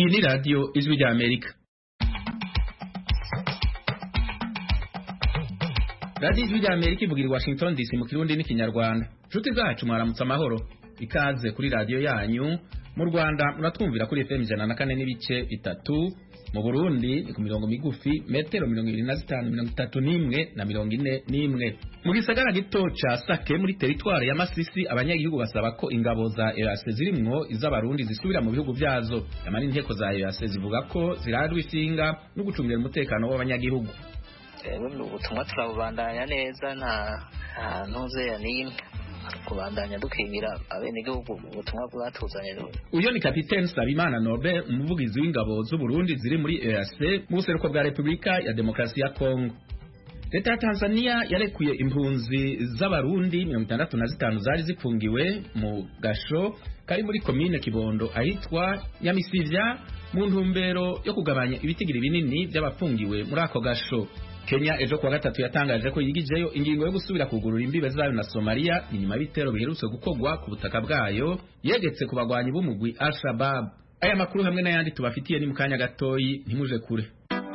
Iyi ni radio Ijwi rya Amerika. Radio Ijwi rya Amerika ivugira i Washington DC mu Kirundi n'ikinyarwanda. Nshuti zacu mwaramutse amahoro. Ikaze kuri radio yanyu. Mu Rwanda muratwumvira kuri FM 104 n'ibice 3. Mu Burundi ni ku mirongo migufi metero 25 31 na 41. Mu gisagara gito ca Sake muri territoire ya Masisi abanyagihugu basaba ko ingabo za EAC zirimwo iz'abarundi zisubira mu bihugu vyazo. Amani inteko za EAC zivuga ko zirarwa isinga no gucungira umutekano w'abanyagihugu. Ubutumwa turabandanya neza nta ntuze n'imwe kubandanya dukingira abenegihugu ubutumwa bwatuzanye. Uyo ni Capitaine Sabimana Norbert, umuvugizi w'ingabo z'u Burundi ziri muri EAC mu buseruko bwa Republika ya Demokarasi ya Kongo. Leta ya Tanzania yarekuye impunzi z'abarundi 65 zari zifungiwe mu gasho kari muri komine Kibondo ahitwa Nyamisivya mu ntumbero yo kugabanya ibitigiri binini by'abafungiwe muri ako gasho. Kenya ejo kwa gatatu yatangaje ko yigijeyo ingingo yo gusubira kugurura imbibe zayo na Somalia inyuma y'ibitero biherutse gukogwa ku butaka bwayo yegetse ku bagwanyi b'umugwi Al-Shabaab. Aya makuru hamwe n'ayandi tubafitiye ni mu kanya gatoyi, ntimuje kure.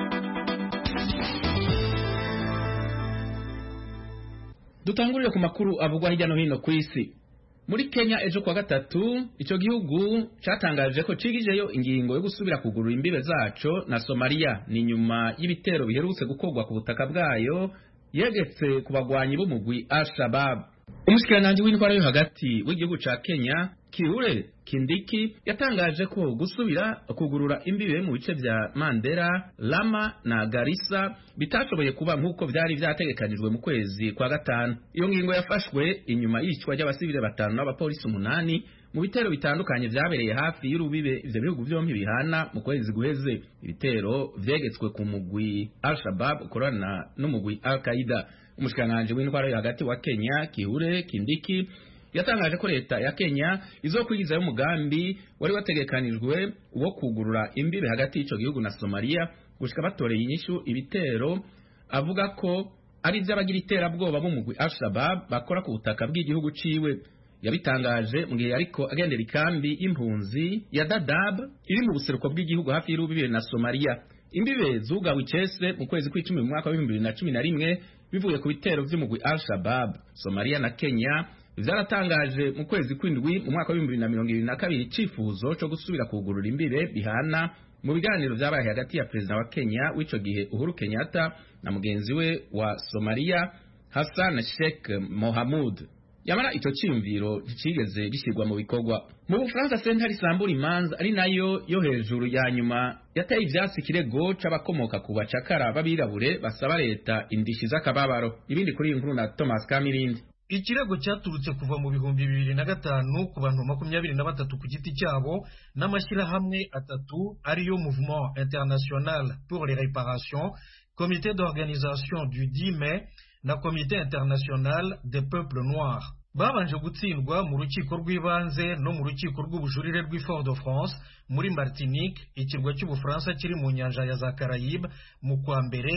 Dutangurire ku makuru avugwa hirya no hino ku isi. Muri Kenya ejo kwa gatatu ico gihugu catangaje ko cigijeyo ingingo yo gusubira kugurura imbibe zaco na Somalia ni nyuma y'ibitero biherutse gukogwa ku butaka bwayo yegetse ku bagwanyi b'umugwi Al-Shabaab. Umushikiranganji w'intwaro yo hagati w'igihugu ca Kenya Kithure Kindiki yatangaje ko gusubira kugurura imbibe mu bice vya Mandera, Lama na Garissa bitashoboye kuba nkuko vyari vyategekanijwe mu kwezi kwa gatanu. Iyo ngingo yafashwe inyuma y'icwa ry'abasivile 5 n'abapolisi 8 mu bitero bitandukanye vyabereye hafi y'urubibe ivyo bihugu vyompi bihana mu kwezi guheze. Ibitero vyegetswe ku mugwi Al-Shabaab ukorana n'umugwi Al-Qaeda. Umushikiranganji w'intwaro yo hagati wa Kenya Kithure Kindiki yatangaje ko leta ya Kenya izokwigizayo umugambi wari wategekanijwe wo kugurura imbibe hagati y'ico gihugu na Somalia gushika batoreye inyishu ibitero avuga ko ari vy'abagira iterabwoba b'umugwi Al-Shabaab bakora ku butaka bw'igihugu ciwe. Yabitangaje mu gihe ariko agendera ikambi y'impunzi ya Dadaab iri mu buseruko bw'igihugu hafi y'urubibe na Somalia. Imbibe zugawe icese mu kwezi kw'icumi mu mwaka wa 2011 bivuye ku bitero vy'umugwi Al-Shabaab. Somalia na Kenya vyaratangaje mu kwezi kw'indwi mu mwaka wa 2022 icifuzo cyo gusubira kugurura imbibe bihana mu biganiro vyabaye hagati ya president wa Kenya w'ico gihe Uhuru Kenyatta na mugenzi we wa Somalia Hassan Sheikh Mohamud. Yamara ico ciyumviro gicigeze gishirwa mu bikorwa. Mu Bufaransa sentare isambura imanza ari nayo yo hejuru ya nyuma yataye ivyatsi kirego c'abakomoka ku bacakara babirabure basaba leta indishi z'akababaro. Ibindi kuri iyi nkuru na Thomas Kamirindi. Ikirego cyaturutse kuva mu bihumbi 2005 ku bantu 23 ku giti cyabo n'amashyirahamwe 3 ariyo Mouvement International pour les Réparations, Comité d'Organisation du 10 mai na Comité International des Peuples Noirs. Babanje gutsindwa mu rukiko rw'ibanze no mu rukiko rw'ubujurire rw'Île-de-France muri Martinique, ikirwa cy'Ubufaransa kiri mu nyanja ya za Caraïbes mu kwa mbere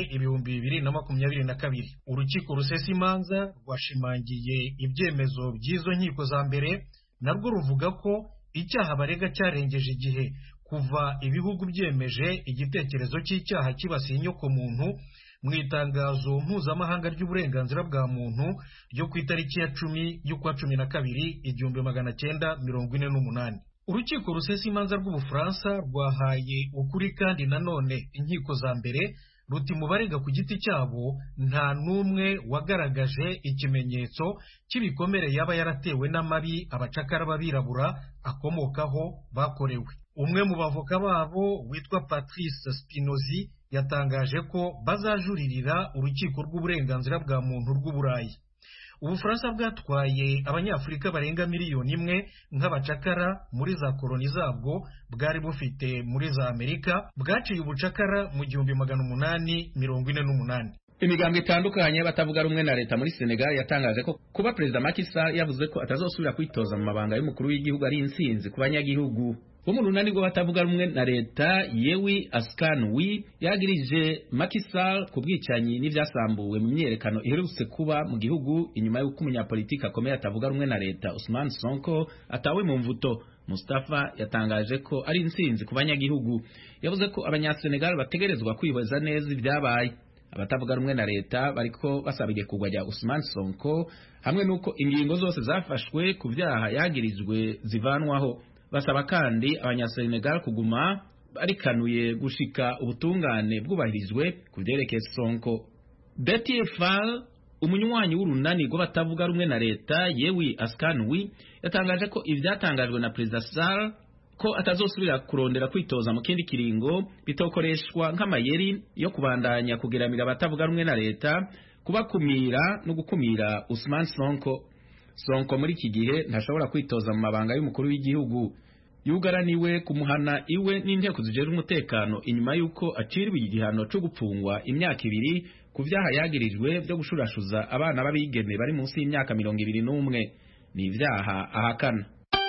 2022. Urukiko rusesa imanza rwashimangiye ibyemezo by'izo nkiko za mbere, narwo ruvuga ko icyaha barega cyarengeje igihe kuva ibihugu byemeje igitekerezo cy'icyaha kibasiye inyoko muntu mu itangazo mpuzamahanga ry'uburenganzira bwa muntu ryo ku itariki ya 10 y'ukwa 12 1948. Urukiko rusesa imanza rw'Ubufaransa rwahaye ukuri kandi nanone inkiko za mbere ruti mu barega ku giti cyabo nta numwe wagaragaje ikimenyetso cy'ibikomere yaba yaratewe n'amabi abacakara babirabura akomokaho bakorewe. Umwe mu bavoka babo witwa Patrice Spinozi yatangaje ko bazajuririra urukiko rw'uburenganzira bwa muntu rw'Uburayi. Ubufaransa bwatwaye abanyafrika barenga 1 miliyoni nk'abacakara muri za koloni zabwo bwari bufite muri za Amerika, bwaciye ubucakara mu 1848. Imigambwe itandukanye batavuga rumwe na leta muri Senegal yatangaje ko kuba President Macky Sall yavuze ko atazosubira kwitoza mu mabanga y'umukuru w'igihugu ari intsinzi ku banyagihugu. Bo mu runani rwo batavuga rumwe na leta Yewi Askanwi yagirije Macky Sall ku bwicanyi n'ivyasambuwe mu myerekano iherutse kuba mu gihugu inyuma y'uko umunyapolitiki akomeye atavuga rumwe na leta Ousmane Sonko atawe mu mvuto. Mustafa yatangaje ko ari intsinzi ku banyagihugu. Yavuze ko abanyasenegal bategerezwa kwihweza neza ibyabaye. Abatavuga rumwe na leta bariko basaba irekurwa rya Ousmane Sonko hamwe nuko ingingo zose zafashwe ku byaha yagirijwe zivanwaho. Basaba kandi abanyasenegal kuguma barikanuye gushika ubutungane bwubahirijwe ku byerekeye Sonko. Betty Fall, umunywanyi w'urunani rw'abatavuga rumwe na leta Yewi Askanwi, yatangaje ko ivyatangajwe na Perezida Sall ko atazosubira kurondera kwitoza mu kindi kiringo bitokoreshwa nk'amayeri yo kubandanya kugeramira abatavuga rumwe na leta, kubakumira no gukumira Ousmane Sonko. Sonko muri iki gihe ntashobora kwitoza mu mabanga y'umukuru w'igihugu. Yugaraniwe kumuhana iwe n'inteko zijejwe umutekano inyuma yuko aciriwe igihano cyo gupfungwa imyaka 2 ku vyaha yagirijwe byo gushurashuza abana babigeme bari munsi y'imyaka 21. Ni ivyaha ahakana.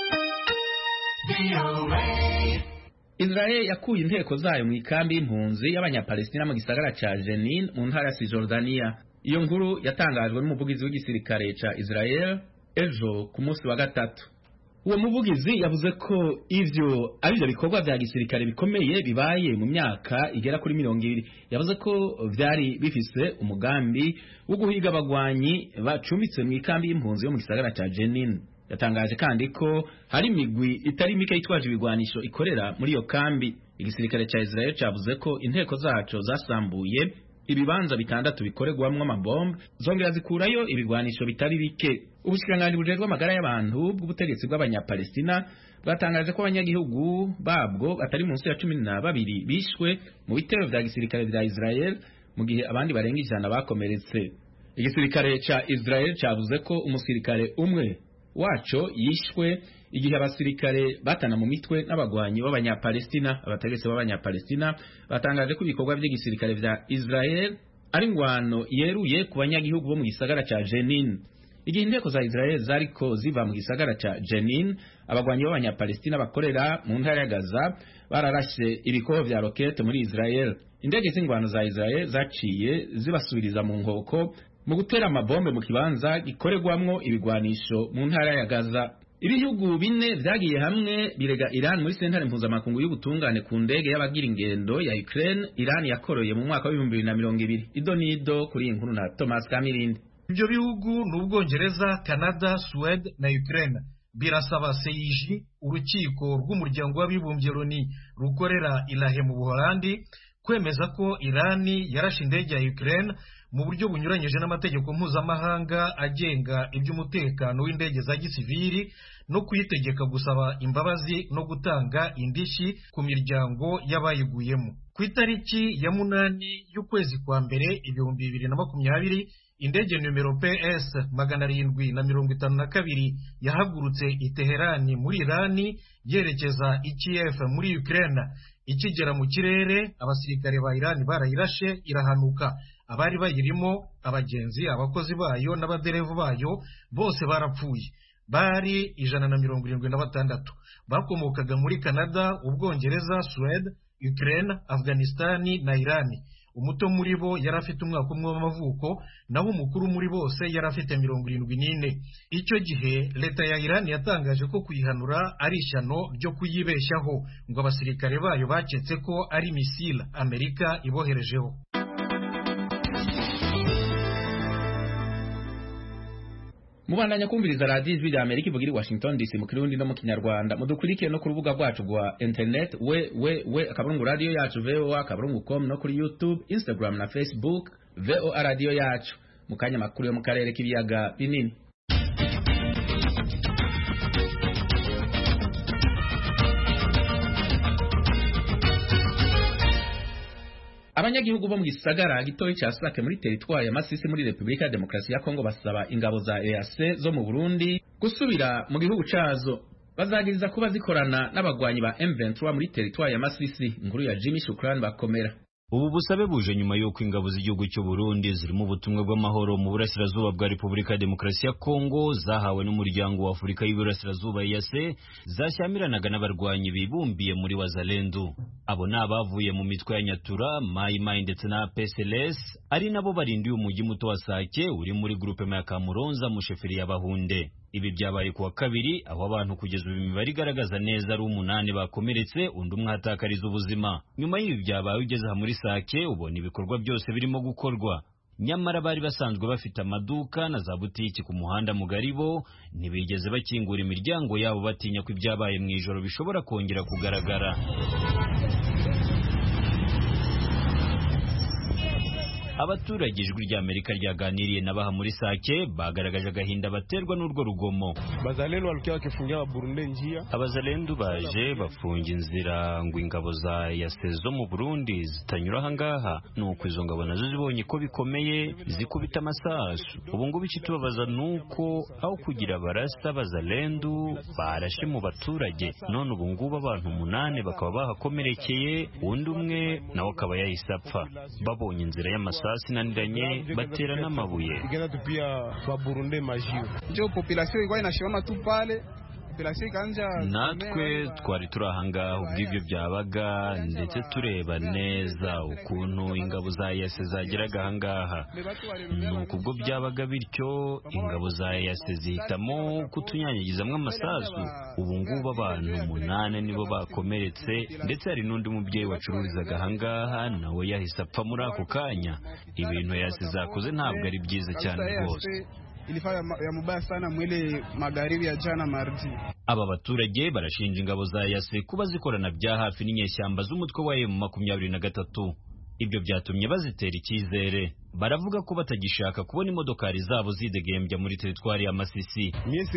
Israel yakuye inteko zayo mu ikambi y'impunzi y'abanyapalestina mu gisagara ca Jenin mu ntara ya Cisjordania. Iyo nkuru yatangajwe n'umuvugizi w'igisirikare ca Israel ejo ku munsi wa gatatu. Uwo muvugizi yavuze ko ivyo arivyo bikorwa vya gisirikare bikomeye bibaye mu myaka igera kuri 20. Yavuze ko vyari bifise umugambi wo guhiga abagwanyi bacumitse mu ikambi y'impunzi yo mu gisagara ca Jenin. Yatangaje kandi ko hari imigwi itari mike yitwaje ibigwanisho ikorera muri iyo kambi. Igisirikare ca Israel cavuze ko inteko zaco zasambuye ibibanza 6 bikoregwamwo amabombe, zongera zikurayo ibigwanisho bitari bike. Ubushikiranganji bujejwe amagara y'abantu bw'ubutegetsi bw'abanyapalestina bwatangaje ko abanyagihugu babwo batari munsi ya 12 bishwe mu bitero vya gisirikare vya Israel, mu gihe abandi barenga 100 bakomeretse. Igisirikare ca Israel cavuze ko umusirikare umwe waco yishwe igihe abasirikare batana mu mitwe n'abagwanyi b'abanyapalestina. Abategetsi b'abanyapalestina batangaje ko ibikorwa by'igisirikare vya Israel ari ngwano yeruye ku banyagihugu bo mu gisagara ca Jenin. Igihe inteko za Israel zariko ziva mu gisagara ca Jenin, abagwanyi b'abanyapalestina bakorera mu ntara ya Gaza bararashe ibikoho vya rokete muri Israel. Indege z'ingwano za Israel zaciye zibasubiriza mu nkoko mu gutera amabombe mu kibanza gikoregwamwo ibigwanisho mu ntara ya Gaza. Ibihugu 4 vyagiye hamwe birega Iran muri sentare mpuzamakungu y'ubutungane ku ndege y'abagira ingendo ya Ukraine Iran yakoroye mu mwaka wa 2020. Idonido kuri inkuru na Thomas Kamirindi. Ibyo bihugu n'Ubwongereza, Canada, Suède na Ukraine birasaba CEJ, urukiko rw'umuryango w'abibumbye Loni rukorera Ilahe mu Buholandi, kwemeza ko Iran yarashe indege ya Ukraine mu buryo bunyuranyije n'amategeko mpuzamahanga agenga iby'umutekano w'indege za gisivili, no kuyitegeka gusaba imbabazi no gutanga indishyi ku miryango y'abayiguyemo. Ku itariki ya 8 y'ukwezi kwa mbere 2020, indege numero PS 752 yahagurutse i Teherani muri Irani yerekeza i Kiev muri Ukraine. Ikigera mu kirere, abasirikare ba Irani barayirashe irahanuka. Abari bayirimo, abagenzi, abakozi bayo n'abaderevu bayo bose barapfuye. Bari 176 bakomokaga muri Canada, Ubwongereza, Suède, Ukraine, Afghanistan na Irani. Umuto muri bo yari afite umwaka umwe w'amavuko, naho umukuru muri bose yari afite 74. Icyo gihe leta ya Iran yatangaje ko kuyihanura ari ishyano ryo kuyibeshyaho, ngo abasirikare bayo baketse ko ari misile Amerika iboherejeho. Mubandanya kumviriza radio Ijwi rya Amerika ivugira i Washington DC mu Kirundi no mu Kinyarwanda. Mudukurikire no ku rubuga rwacu rwa internet akaburungu radio yacu voa.com, no kuri YouTube, Instagram na Facebook VOA radio yacu. Mukanya makuru yo mu karere k'ibiyaga binini. Abanyagihugu bo mu gisagara gitoyi ca Sake muri teritwari ya Masisi muri Republika ya Demokarasi ya Kongo basaba ingabo za EAC zo mu Burundi gusubira mu gihugu cazo. Bazagiriza kuba zikorana n'abagwanyi ba M23 muri teritwari ya Masisi. Inkuru ya Jimmy Shukran bakomera. Ubu busabe buje nyuma y'uko ingabo z'igihugu cy'u Burundi ziri mu butumwa bw'amahoro mu burasirazuba bwa Republika ya Demokarasi ya Kongo zahawe n'umuryango wa Afurika y'Iburasirazuba EAC, zashyamiranaga n'abarwanyi bibumbiye muri Wazalendo. Abo nabavuye mu mitwe ya Nyatura, Mai Mai ndetse na PSLS, ari nabo barindiye umujyi muto wa Sake uri muri groupe ya Kamuronza mu sheferi y'Abahunde. Ibi byabaye kuwa kabiri aho abantu kugeza ubu imibare igaragaza neza ari 8 bakomeretse undi umwe atakariza ubuzima. Nyuma y'ibi byabaye ugeze aha muri Sake ubona ibikorwa byose birimo gukorwa. Nyamara bari basanzwe bafite amaduka na za butiki ku muhanda mugari bo ntibigeze bakingura imiryango yabo batinya ko ibyabaye mu ijoro bishobora kongera kugaragara. Abaturage ijwi rya Amerika ryaganiriye nabaha muri Sake bagaragaje agahinda baterwa n'urwo rugomo. Bazalendo walikuwa wakifungia wa Burundi njia. Abazalendo baje bafunga inzira ngo ingabo za yasezo mu Burundi zitanyura hangaha, nuko izo ngabo nazo zibonye ko bikomeye zikubita amasasu. Ubu ngubu ikitubabaza nuko aho kugira barasa abazalendo barashe mu baturage, none ubu ngubu abantu 8 bakaba bahakomerekeye, undi umwe nawe akaba yahise apfa. Babonye inzira y'amasasu sinaniranye batera n'amabuye. Igenda tupia wa Burundi majio. Ndio population ilikuwa inashimama tu pale. Natwe twari turahanga ubw'ibyo byabaga ndetse tureba neza ukuntu ingabo za yase zageraga hangaha. Nuko ubwo byabaga bityo ingabo za yase zihitamo kutunyanyagizamwe amasasu. Ubu ngubu abantu 8 nibo bakomeretse ndetse hari n'undi mubyeyi wacururizaga hangaha nawe yahise apfa muri ako kanya. Ibintu yase zakoze ntabwo ari byiza cyane rwose. Ilifanya ya mubaya sana mwele magharibi ya jana mardi. Aba baturage barashinja ingabo za yase kuba zikorana bya hafi n'inyeshyamba z'umutwe wa M23. Ibyo byatumye bazitera icyizere. Baravuga ko batagishaka kubona imodokari zabo zidegembya muri teritwari ya Masisi.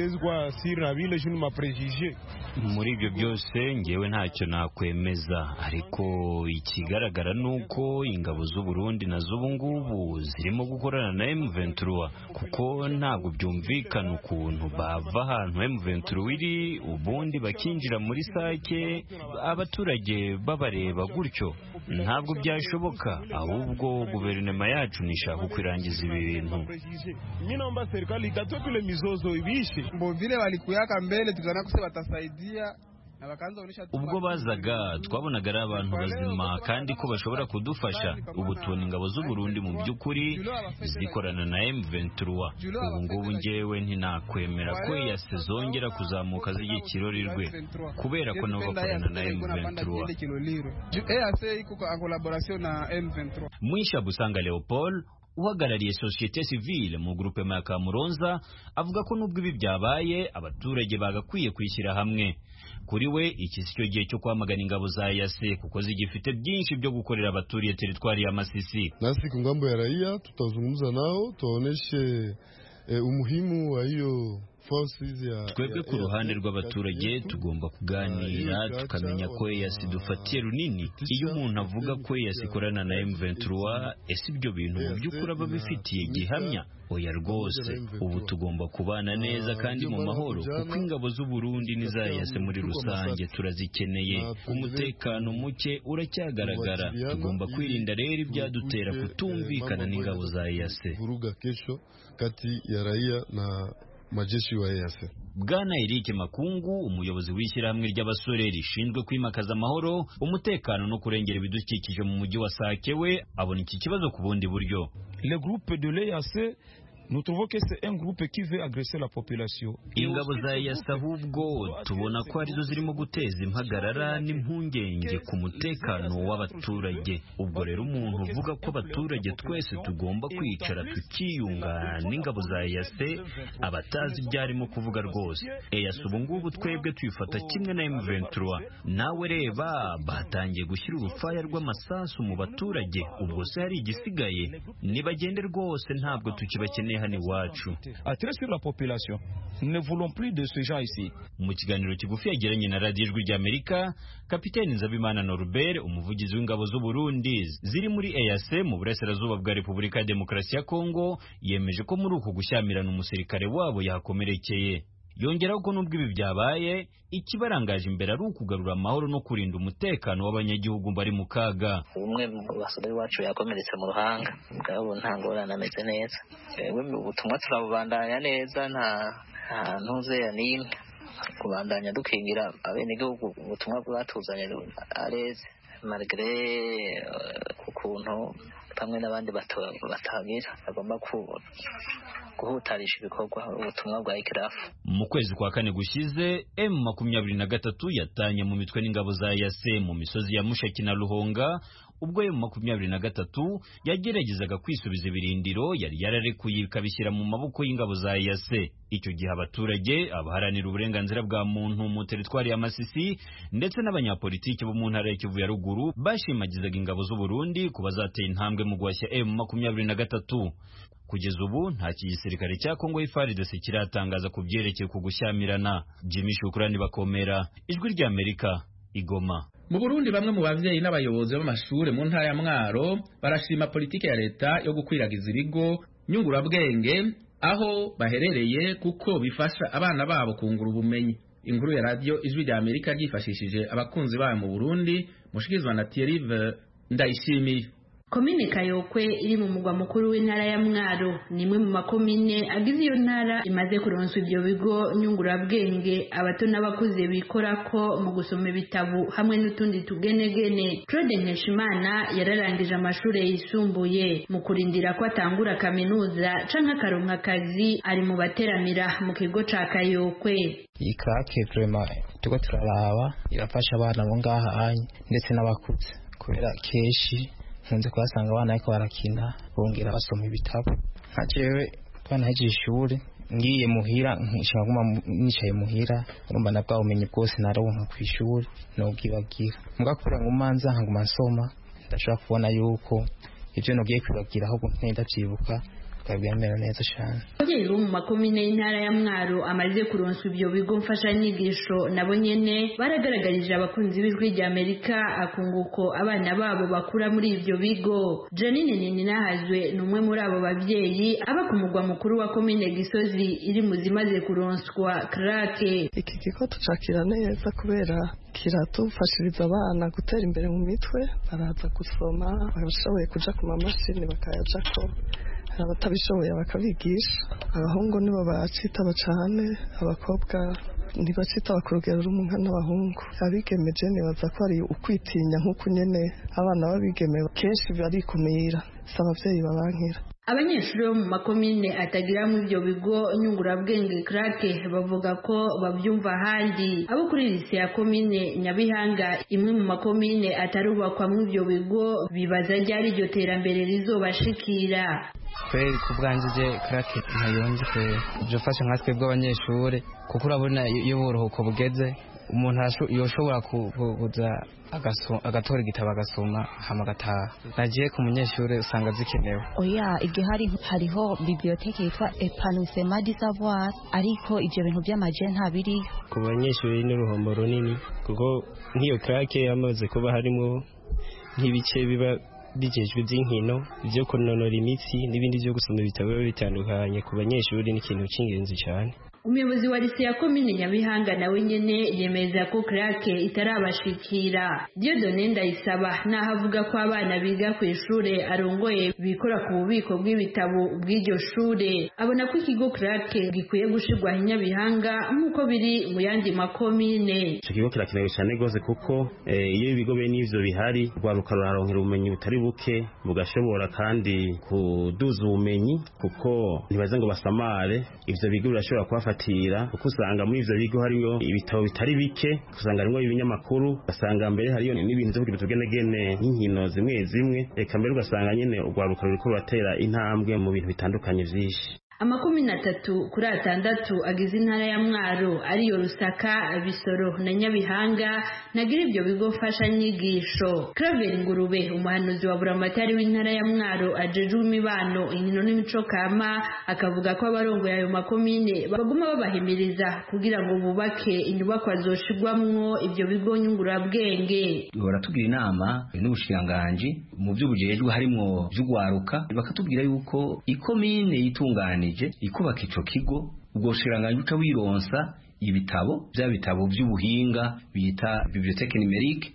Muri ibyo byose ngewe ntacyo nakwemeza, ariko ikigaragara nuko ingabo z'u Burundi nazo ubu ngubu zirimo gukorana na M23, kuko ntabwo byumvikana ukuntu bava ahantu M23 iri ubundi bakinjira muri Sake abaturage babareba gutyo. Ntabwo byashoboka, ahubwo guverinoma yacu nishaka kwirangiza ibi bintu. Mimi naomba serikali itatue kule mizozo ibishe. Mbo vile walikuyaka mbele tukana kuse batasaidia. Ubwo bazaga twabonaga ari abantu bazima kandi ko bashobora kudufasha. Ubu tubona ingabo z'u Burundi mu by'ukuri zikorana na M23. Ubu ngubu ngewe ntinakwemera ko yase zongera kuzamuka zigiye Kirorirwe kubera ko nabo bakorana na M23. Mwisha Busanga Leopold uhagarariye societe civile mu groupe ya Kamuronza avuga ko nubwo ibi byabaye abaturage bagakwiye kwishyira hamwe. Kuri we iki cyo gihe cyo kwamagana ingabo za yase kuko zigifite byinshi byo gukorera abaturiye teritwari ya Masisi. Nasi ku ngambo ya raia tutazungumza nao tuoneshe umuhimu wa hiyo. Twebwe ku ruhande rw'abaturage tugomba kuganira tukamenya ko yasi dufatiye runini. Iyo umuntu avuga ko yasi korana na M23 ese ibyo bintu mu by'ukuri aba bifitiye gihamya? Oya rwose, ubu tugomba kubana neza kandi mu mahoro kuko ingabo z'u Burundi n'iza yase muri rusange turazikeneye. Umutekano muke uracyagaragara, tugomba kwirinda rero ibyadutera kutumvikana n'ingabo za yase. Kati ya raia na majeshi wa yase. Bwana Eric Makungu umuyobozi w'ishyirahamwe ry'abasore rishinzwe kwimakaza amahoro, umutekano no kurengera ibidukikije mu mujyi wa Sake we abona iki kibazo ku bundi buryo. Le groupe de l'EAC nous trouvons que c'est un groupe qui veut agresser la population. Ingabo za yase ahubwo tubona ko arizo zirimo guteza impagarara n'impungenge ku mutekano w'abaturage. Ubwo rero umuntu uvuga ko abaturage twese tugomba kwicara tukiyunga n'ingabo za yase abatazi ibyarimo kuvuga rwose. Yase ubu ngubu twebwe twifata kimwe na M23. Nawe reba batangiye gushyira urufaya rw'amasasu mu baturage. Ubwo se hari igisigaye? Nibagende rwose ntabwo tukibakeneye hano iwacu. Attirer la population. Nous ne voulons plus de ce genre ici. Mu kiganiro kigufi yagiranye na Radio Ijwi ry'Amerika, Kapiteni Nzabimana Norbert umuvugizi w'ingabo z'u Burundi ziri muri EAC mu burasirazuba bwa Repubulika ya Demokarasi ya Kongo yemeje ko muri uko gushyamirana umusirikare wabo yakomerekeye. Yongeraho ko nubwo ibi byabaye ikibarangaje imbere ari ukugarura amahoro no kurinda umutekano w'abanyagihugu bari mu kaga. Umwe mu basore wacu yakomeretse mu ruhanga, ngabo nta ngorane ameze neza. Ubutumwa turabandanya neza, nta ntuze n'imwe kubandanya dukingira abenegihugu. Ubutumwa bwatuzanye areze malgré ukuntu bamwe n'abandi batagira bagomba guhutarisha ibikorwa ubutumwa bwa ICRAF. Mu kwezi kwa kane gushize M23 yatanye mu mitwe n'ingabo za yase mu misozi ya Mushaki na Ruhonga, ubwo M23 yageragezaga kwisubiza ibirindiro yari yararekuye ikabishyira mu maboko y'ingabo za yase. Icyo gihe abaturage, abaharanira uburenganzira bwa muntu mu teritwari ya Masisi ndetse n'abanyapolitiki bo mu ntara ya Kivu ya ruguru bashimagizaga ingabo z'u Burundi kuba zateye intambwe mu guhashya M23. Kugeza ubu nta gisirikare cya Kongo FARDC kiratangaza ku byerekeye ku gushyamirana. Jimmy Shukrani Bakomera, Ijwi rya Amerika, Igoma. Mu Burundi bamwe mu bavyeyi n'abayobozi b'amashure mu ntara ya Mwaro barashima politike ya leta yo gukwiragiza ibigo nyungurabwenge aho baherereye kuko bifasha abana babo kungura ubumenyi. Inkuru ya radio Ijwi rya Amerika ryifashishije abakunzi bayo mu Burundi, mushikizwa na Thierry Ndayishimiye. Komine Kayokwe iri mu mugwa mukuru w'intara ya Mwaro ni imwe mu makomine agize iyo ntara imaze kuronswa ibyo bigo nyungurabwenge abato n'abakuze bikorako mu gusoma ibitabu hamwe n'utundi tugenegene. Claude Nkeshimana yararangije amashuri yisumbuye, mu kurindira ko atangura kaminuza canke akaronka akazi ari mu bateramira mu kigo ca Kayokwe. Iyi krake vraiment tuko turaraba irafasha abana bo ngaha ndetse n'abakuze, kubera keshi nkunze kubasanga abana ariko barakina bongera basoma ibitabo. Nka jewe twanahejeje ishuri ngiye muhira nkishaka guma nicaye muhira, urumva nabwa umenye bwose naronka ku ishuri no bwibagira mugakura ngumanza nkaguma nsoma, ndashaka kubona yuko ivyo nogiye kwibagira aho ntenda byibuka kabiyamera neza cyane. Ababyeyi bo mu makomine y'intara ya Mwaro amaze kuronswa ibyo bigo mfashanyigisho nabo nyene baragaragarije abakunzi b'Ijwi rya Amerika akunguko abana babo bakura muri ibyo bigo. Janine Ninahazwe ni umwe muri abo babyeyi aba ku mugwa mukuru wa komine Gisozi iri mu zimaze kuronswa krake. Iki kigo tucakira neza kubera kiratufashiriza abana gutera imbere mu mitwe, baraza gusoma, barashoboye kuja ku mamashini bakayajako, abatabishoboye bakabigisha. Abahungu nibo bacitaba cyane, abakobwa ntibacitaba ku rugero rumwe n'abahungu. Abigemeje nibaza ko ari ukwitinya nk'uko nyene abana babigeme kenshi barikumira, si abavyeyi babankira. Abanyeshuri bo mu makomine atagira mu ibyo bigo nyungurabwenge krake bavuga ko babyumva ahandi. Abo kuri lise ya komine Nyabihanga, imwe mu makomine atarubakwa mu ibyo bigo, bibaza ryari iryo terambere rizobashikira. Kweli kubwanjije krake ntayonze kweli ibyo fasha nka twebwe abanyeshuri, kuko urabona iyo buruhuko bugeze umuntu yoshobora kuza agatora igitabo agasoma hama agataha. Nagiye ku munyeshuri usanga zikenewe. Oya, igihe hariho biblioteke yitwa Épanouissement du Savoir, ariko ibyo bintu by'amaje ntabiri. Ku banyeshuri n'uruhombo runini, kuko nk'iyo krake yamaze kuba harimo nk'ibice biba bijejwe by'inkino, byo kunonora imitsi n'ibindi byo gusoma ibitabo bitandukanye. Ku banyeshuri ni ikintu cy'ingenzi cyane. Umuyobozi wa lise ya komine Nyabihanga nawe nyene yemeza ko krake itarabashikira. Dieudonne Ndayisaba naho avuga ko abana biga ku ishure arongoye bikora ku bubiko bw'ibitabo bw'iryo shure, abona ko ikigo krake gikwiye gushirwa i Nyabihanga nk'uko biri mu yandi makomine. Icyo kigo kirakenewe cyane rwose kuko iyo ibigo bene ivyo bihari rwaruka ruraronkera ubumenyi butari buke, bugashobora kandi kuduza ubumenyi kuko ntibaze ngo basamare. Ivyo bigo birashobora kubafatira kuko usanga muri ivyo bigo hariyo ibitabo bitari bike, usanga harimo ibinyamakuru, ugasanga mbere hariyo n'ibintu byo kutugenegene nk'inkino zimwe zimwe, eka mbere ugasanga nyene urwaruka ruriko ruratera intambwe mu bintu bitandukanye vyinshi. Amakomine 3 kuri 6 agize intara ya Mwaro ariyo Rusaka, Bisoro na Nyabihanga nagira ibyo bigo fasha nyigisho. Claver Ngurube, umuhanuzi wa buramatari w'intara ya Mwaro ajejwe imibano, inkino n'imico kama, akavuga ko abarongo yayo makomine baguma babahimiriza kugira ngo bubake inyubako azoshigwamwo ibyo bigo nyungurabwenge. Gora tugira inama n'ubushikanganje mu by'ubujejwe harimo by'ugwaruka, bakatubwira yuko ikomine yitungane ikubaka ico kigo, ubwo bushikanganje uca wironsa ibitabo, bya bitabo by'ubuhinga bita bibliothèque numérique,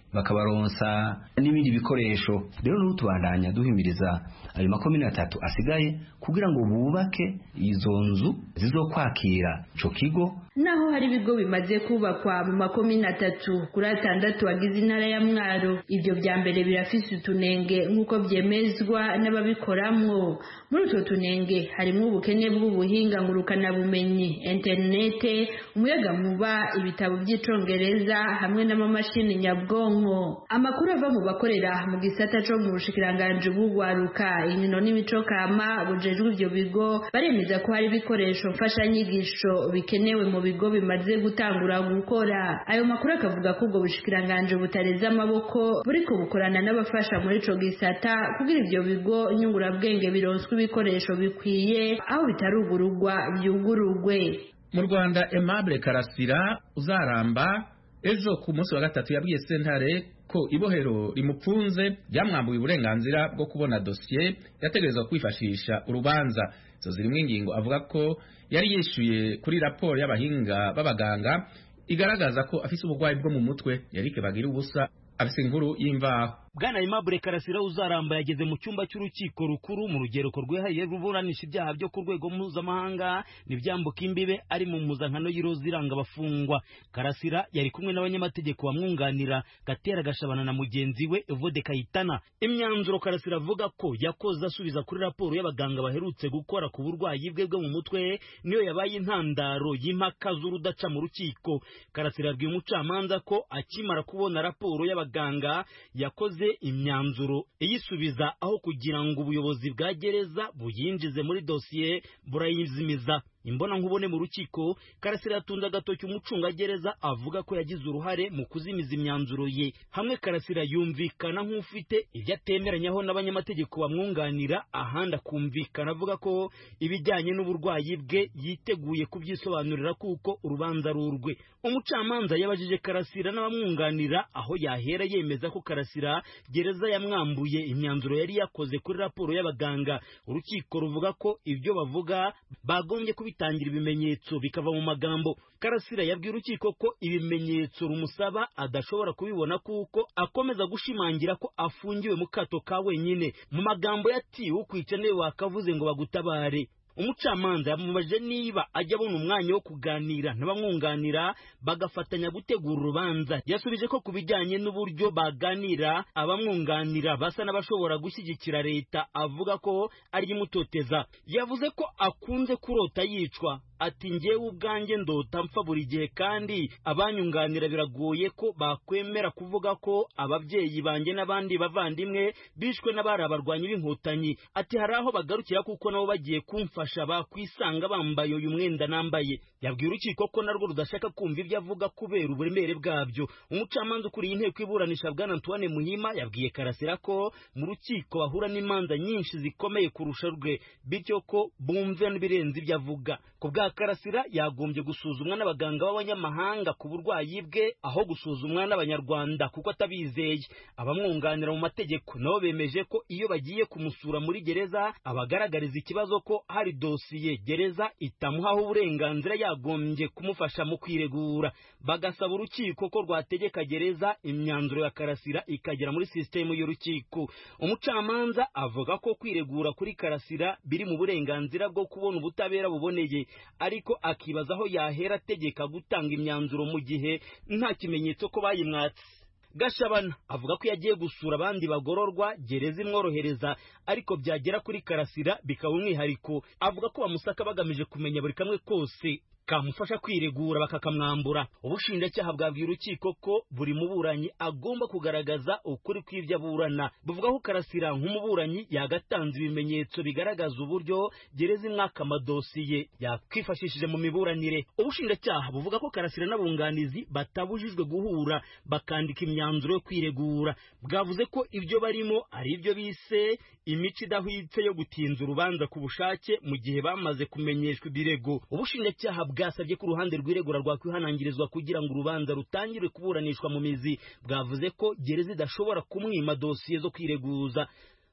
bakabaronsa n'ibindi bikoresho. Rero n'ubu tubandanya duhimiriza ayo makomine 3 asigaye kugira ngo bubake izo nzu zizokwakira ico kigo. Naho hari ibigo bimaze kubakwa mu makomine 3 kuri 6 agize intara ya Mwaro, ibyo bya mbere birafise utunenge nk'uko byemezwa n'ababikoramwo. Muri utwo tunenge harimo ubukene bw'ubuhinga ngurukana bumenyi, internet, umuyaga muba, ibitabo by'icongereza hamwe n'amamashini nyabwonko. Amakuru ava mu bakorera mu gisata cyo mu bushikiranganje bw'ugwaruka inkino n'imico kama bujejwe ibyo bigo baremeza ko hari ibikoresho mfashanyigisho bikenewe mu bigo bimaze gutangura gukora. Ayo makuru akavuga ko ubwo bushikiranganje butareza amaboko buriko bukorana n'abafasha muri ico gisata kugira ibyo bigo nyungurabwenge bironswe ibikoresho bikwiye aho bitarugurugwa byugurugwe. Mu Rwanda Aimable Karasira uzaramba ejo ku munsi wa gatatu yabwiye sentare ko ibohero rimupfunze ryamwambuye uburenganzira bwo kubona dossier yategerezwa kwifashisha urubanza. Zo zirimo ingingo avuga ko yari yishuye kuri raporo y'abahinga b'abaganga igaragaza ko afise ubugwayi bwo mu mutwe. Yarike bagira ubusa afise inkuru y'imvaho. Bwana Aimable Karasira uzaramba yageze mu cyumba cy'urukiko rukuru mu rugereko rwihariye ruburanisha ibyaha byo ku rwego mpuzamahanga n'ibyambuka imbibe ari mu muzankano y'iroza iranga abafungwa. Karasira yari kumwe n'abanyamategeko bamwunganira Gatera Gashabana na mugenzi we Evode Kayitana. Imyanzuro Karasira avuga ko yakoze asubiza kuri raporo y'abaganga baherutse gukora ku burwayi bwe bwo mu mutwe niyo yabaye intandaro y'impaka z'urudaca mu rukiko. Karasira yabwiye umucamanza ko akimara kubona raporo y'abaganga yakoze imyanzuro iyisubiza aho kugira ngo ubuyobozi bwa gereza buyinjize muri dosiye burayizimiza. Imbona nkubone mu rukiko Karasira yatunze agatoki umucungagereza avuga ko yagize uruhare mu kuzimiza imyanzuro ye. Hamwe Karasira yumvikana nk'ufite ibyo atemeranyaho n'abanyamategeko bamwunganira, ahandi akumvikana avuga ko ibijyanye n'uburwayi bwe yiteguye kubyisobanurira kuko urubanza rurwe. Umucamanza yabajije Karasira n'abamwunganira aho yahera yemeza ko Karasira gereza yamwambuye imyanzuro yari yakoze kuri raporo y'abaganga. Urukiko ruvuga ko ibyo bavuga bagombye bitangira ibimenyetso bikava mu magambo. Karasira yabwiye urukiko ko ibimenyetso rumusaba adashobora kubibona kuko akomeza gushimangira ko afungiwe mu kato ka wenyine. Mu magambo yati ukwica niwe wakavuze ngo bagutabare. Umucamanza yamubajije niba ajya abona umwanya wo kuganira n'abamwunganira bagafatanya gutegura urubanza. Yasubije ko kubijyanye n'uburyo baganira abamwunganira basa n'abashobora gushyigikira leta, avuga ko ari imutoteza. Yavuze ko akunze kurota yicwa, ati njyewe ubwanjye ndota mpfa buri gihe kandi abanyunganira biragoye ko bakwemera kuvuga ko ababyeyi banjye n'abandi bavandimwe bishwe n'abari abarwanyi b'inkotanyi. Ati hari aho bagarukira kuko nabo bagiye kumfasha bakwisanga bambaye uyu mwenda nambaye. Yabwiye urukiko ko narwo rudashaka kumva ibyo avuga kubera uburemere bwabyo. Umucamanza ukuriye inteko iburanisha Bwana Antoine Muhima yabwiye Karasira ko mu rukiko bahura n'imanza nyinshi zikomeye kurusha rwe, bityo ko bumve n'ibirenze ibyo avuga. Kubwa Karasira yagombye gusuzumwa n'abaganga b'abanyamahanga ku burwayi bwe aho gusuzumwa n'abanyarwanda kuko atabizeye. Abamwunganira mu mategeko nabo bemeje ko iyo bagiye kumusura muri gereza abagaragariza ikibazo ko hari dosiye gereza itamuhaho uburenganzira yagombye kumufasha mu kwiregura. Bagasaba urukiko ko rwategeka gereza imyanzuro ya Karasira ikagera muri system y'urukiko. Umucamanza avuga ko kwiregura kuri Karasira biri mu burenganzira bwo kubona ubutabera buboneye, ariko akibaza aho yahera ategeka gutanga imyanzuro mu gihe nta kimenyetso ko bayimwatse. Gashabana avuga ko yagiye gusura abandi bagororwa gereza imworohereza, ariko byagera kuri Karasira bikaba umwihariko. Avuga ko bamusaka bagamije kumenya buri kamwe kose kamufasha kwiregura bakakamwambura. Ubushinjacyaha bwabwiye urukiko ko buri muburanyi agomba kugaragaza ukuri kw'ibyo aburana. Buvuga ko Karasira nk'umuburanyi yagatanze ibimenyetso bigaragaza uburyo gereza imwaka amadosiye yakwifashishije mu miburanire. Ubushinjacyaha buvuga ko Karasira n'abunganizi batabujijwe guhura bakandika imyanzuro yo kwiregura. Bwavuze ko ibyo barimo ari ibyo bise imico idahwitse yo gutinza urubanza ku bushake mu gihe bamaze kumenyeshwa ibirego. Ubushinjacyaha bwasabye ko uruhande rw'iregura rwakwihanangirizwa kugira ngo urubanza rutangire kuburanishwa mu mizi. Bwavuze ko gereza idashobora kumwima dosiye zo kwireguza.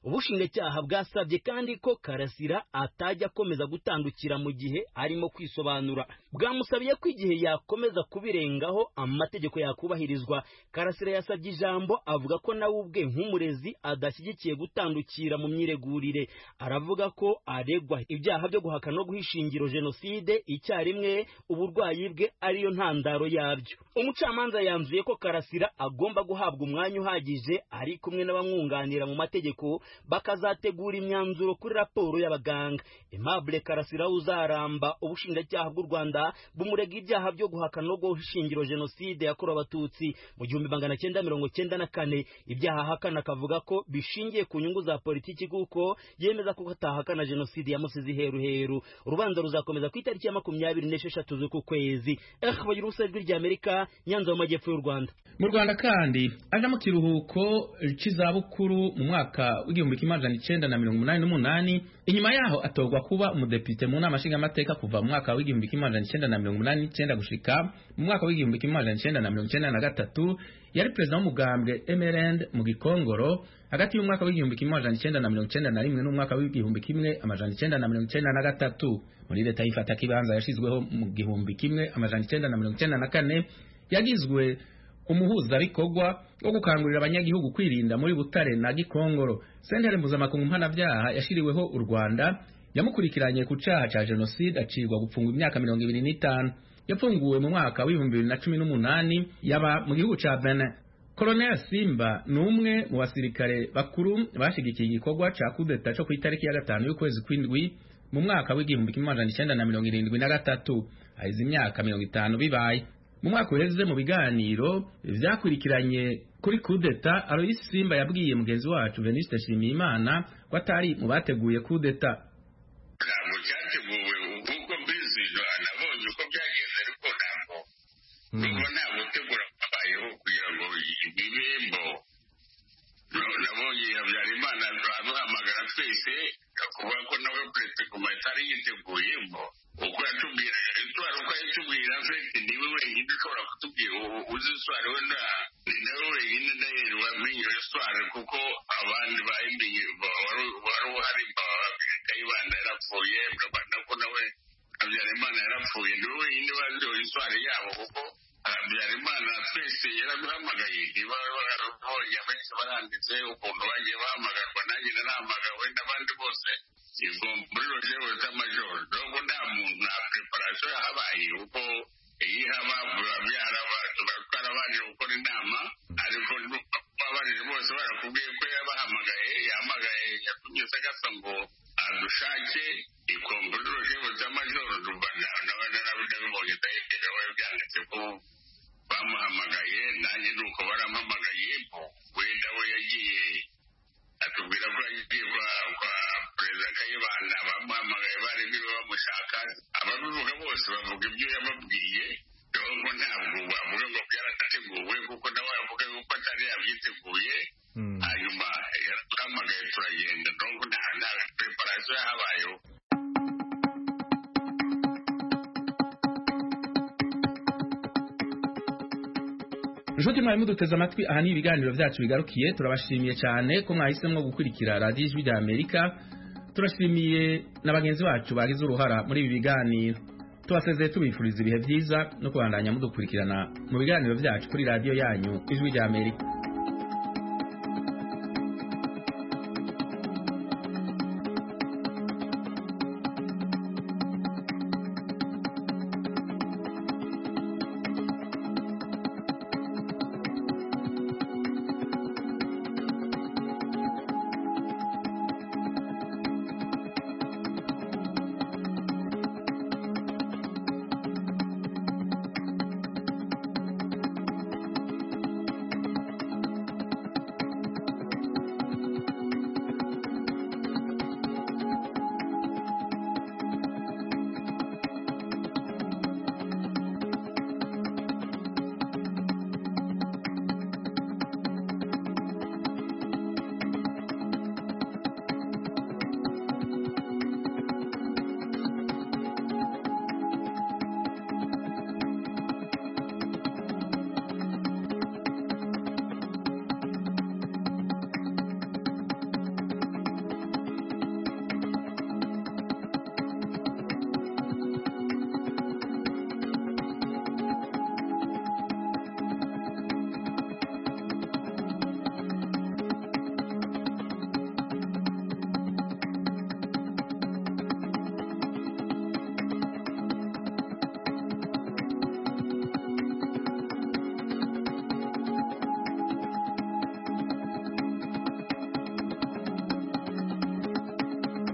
ubushinjacyaha bwasabye kandi ko Karasira atajya akomeza gutandukira mu gihe arimo kwisobanura. Bwamusabiye ko igihe yakomeza kubirengaho amategeko yakubahirizwa. Karasira yasabye ijambo avuga ko nawe ubwe nk'umurezi adashyigikiye gutandukira mu myiregurire. Aravuga ko aregwa ibyaha byo guhakana no guhisha ingiro jenoside icyarimwe, uburwayi bwe ariyo ntandaro yabyo. Umucamanza yanzuye ko Karasira agomba guhabwa umwanya uhagije ari kumwe n'abamwunganira mu mategeko bakazategura imyanzuro kuri raporo y'abaganga. Aimable Karasira uzaramba ubushinjacyaha bw'u Rwanda bumurega ibyaha byo guhakana no guhisha ingiro jenoside yakorewe abatutsi mu 1994. Ibyaha ahakana akavuga ko bishingiye ku nyungu za politiki kuko yemeza ko atahakana jenoside yamusize iheruheru. Urubanza ruzakomeza ku itariki ya 26 z'uku kwezi. Bagira ubusajwi ry'Amerika, Nyanza mu majyepfo y'u Rwanda. Mu Rwanda kandi aje mu kiruhuko cy'izabukuru mu mwaka w'1988 inyuma yaho atorwa kuba umudepite mu nama nshingamateka kuva mu mwaka w'1989 gushika mu mwaka w'1993. Yari perezida w'umugambwe MRND mu Gikongoro hagati y'umwaka w'1991 n'umwaka w'1993. Muri leta y'ifata kibanza yashizweho mu 1994 yagizwe umuhuzabikorwa wo gukangurira abanyagihugu kwirinda muri Butare na Gikongoro. Sentare mpuzamakungu mpanabyaha yashiriweho u Rwanda yamukurikiranye ku cyaha cya jenoside acirwa gupfungwa imyaka 25. Yafunguwe mu mwaka w'2018 yaba mu gihugu ca Benin. Colonel Simba numwe mu basirikare bakuru bashigikiye igikorwa ca kudeta cyo ku itariki ya 5 y'ukwezi kw'indwi mu mwaka w'1973. Aize imyaka 50 bibaye. Mu mwaka uheze mu biganiro vyakurikiranye kuri kudeta, Aloys Simba yabwiye mugenzi wacu Venuste Nshimiyimana ko atari mu bateguye kudeta. Ntabwo cyateguwe uko bizijwe, nabonye uko byagenze ariko ntabwo nta gutegura kwabayeho kugira ngo ibibembo. Nabonye Habyarimana aduhamagara twese akuvuga ko nawe perezida Guma atari yiteguye uko yatubwira afite niwe wenyine ushobora kutubwira uzi iswari we ni nawe wenyine ndaheri wamenye iswari kuko abandi bahinduye wari uhari Kayibanda yarapfuye nako nawe Habyarimana yarapfuye niwe wenyine wazi iswari yabo kuko Habyarimana twese yaraduhamagaye niba barabonye benshi baranditse ukuntu bagiye bahamagarwa nanjye narahamagawe n'abandi bose ubwo muri Roger Major nubwo nta muntu nta preparation yahabaye uko ihaba byarabaje gukora inama ariko abaje bose barakubwiye ko yahamagaye yatumyese gasa ngo adushake ikomburi Roger Major n'ababonye ndahitega we byanditse ko bamuhamagaye nanjye nuko barampamagaye wenda we yagiye atubwira ko yagiye kwa perezida Kayibanda bamuhamagaye bari biba bamushaka. Ababivuga bose bavuga ibyo yababwiye nubwo ntabwo bavuga ngo byarateguwe kuko nawe yavuga yuko atari yabyiteguye. Hanyuma yarahamagaye turagenda nubwo nta preparation yahabayeho. Nshuti mwari muduteze amatwi, aha ni ibiganiro byacu bigarukiye. Turabashimiye cyane ko mwahisemo gukurikira Radio Ijwi ry'Amerika. Turashimiye n'abagenzi bacu bagize uruhara muri ibi biganiro. Tubasezeye tubifuriza ibihe byiza no kubandanya mudukurikirana mu biganiro byacu kuri radio yanyu Ijwi ry'Amerika.